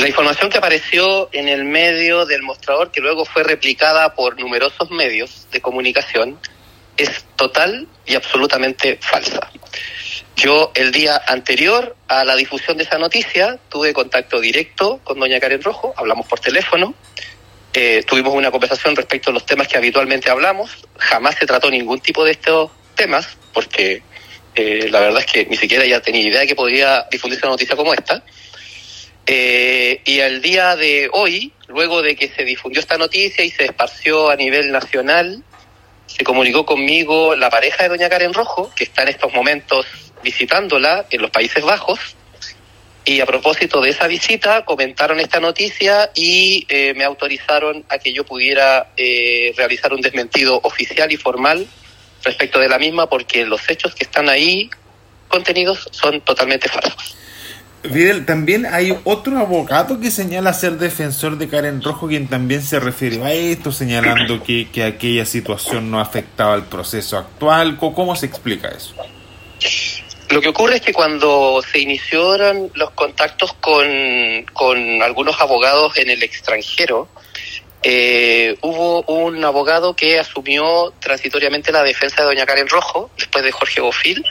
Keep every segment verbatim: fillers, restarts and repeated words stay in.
La información que apareció en el medio del mostrador, que luego fue replicada por numerosos medios de comunicación, es total y absolutamente falsa. Yo, el día anterior a la difusión de esa noticia, tuve contacto directo con doña Karen Rojo, hablamos por teléfono, eh, tuvimos una conversación respecto a los temas que habitualmente hablamos, jamás se trató ningún tipo de estos temas, porque eh, la verdad es que ni siquiera ella tenía idea de que podía difundirse una noticia como esta. Eh, y al día de hoy, luego de que se difundió esta noticia y se esparció a nivel nacional, se comunicó conmigo la pareja de doña Karen Rojo, que está en estos momentos visitándola en los Países Bajos, y a propósito de esa visita comentaron esta noticia y eh, me autorizaron a que yo pudiera eh, realizar un desmentido oficial y formal respecto de la misma, porque los hechos que están ahí contenidos son totalmente falsos. Fidel, también hay otro abogado que señala ser defensor de Karen Rojo, quien también se refirió a esto, señalando que, que aquella situación no afectaba al proceso actual. ¿Cómo se explica eso? Lo que ocurre es que cuando se iniciaron los contactos con, con algunos abogados en el extranjero, eh, hubo un abogado que asumió transitoriamente la defensa de doña Karen Rojo, después de Jorge Bofill,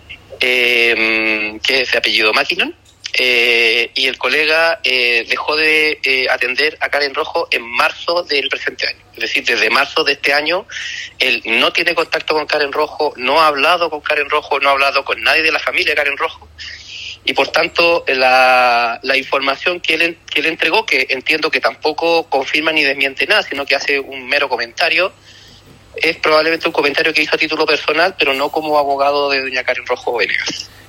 eh, que es de apellido Mackinnon. Eh, y el colega eh, dejó de eh, atender a Karen Rojo en marzo del presente año. Es decir, desde marzo de este año, él no tiene contacto con Karen Rojo, no ha hablado con Karen Rojo, no ha hablado con nadie de la familia de Karen Rojo. Y por tanto, la, la información que él, que él entregó, que entiendo que tampoco confirma ni desmiente nada, sino que hace un mero comentario, es probablemente un comentario que hizo a título personal, pero no como abogado de doña Karen Rojo Venegas.